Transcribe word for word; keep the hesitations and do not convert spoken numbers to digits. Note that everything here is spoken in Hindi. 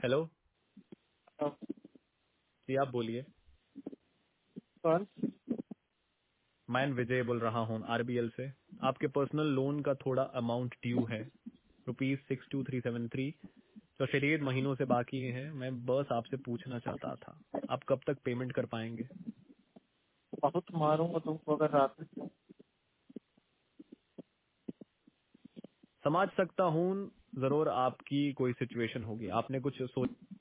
हेलो। हाँ, जी आप बोलिए। कौन? मैं विजय बोल रहा हूँ आरबीएल से। आपके पर्सनल लोन का थोड़ा अमाउंट ड्यू है, rupees six two three seven three, जो शरीर महीनों से बाकी है। मैं बस आपसे पूछना चाहता था, आप कब तक पेमेंट कर पाएंगे? बहुत मारूंगा तुमको अगर रात में। समझ सकता हूँ, जरूर आपकी कोई सिचुएशन होगी, आपने कुछ सोच